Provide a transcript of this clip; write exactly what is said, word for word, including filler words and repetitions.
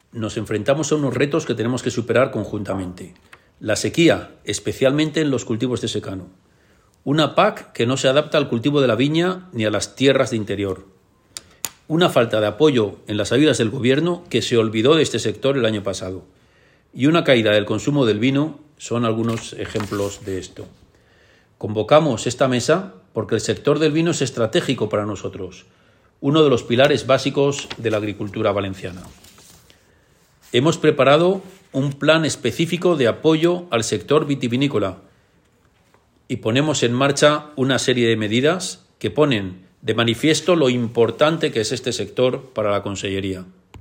nos enfrentamos a unos retos que tenemos que superar conjuntamente. La sequía, especialmente en los cultivos de secano. Una P A C que no se adapta al cultivo de la viña ni a las tierras de interior. Una falta de apoyo en las ayudas del gobierno que se olvidó de este sector el año pasado. Y una caída del consumo del vino son algunos ejemplos de esto. Convocamos esta mesa porque el sector del vino es estratégico para nosotros, uno de los pilares básicos de la agricultura valenciana. Hemos preparado un plan específico de apoyo al sector vitivinícola y ponemos en marcha una serie de medidas que ponen de manifiesto lo importante que es este sector para la Consellería.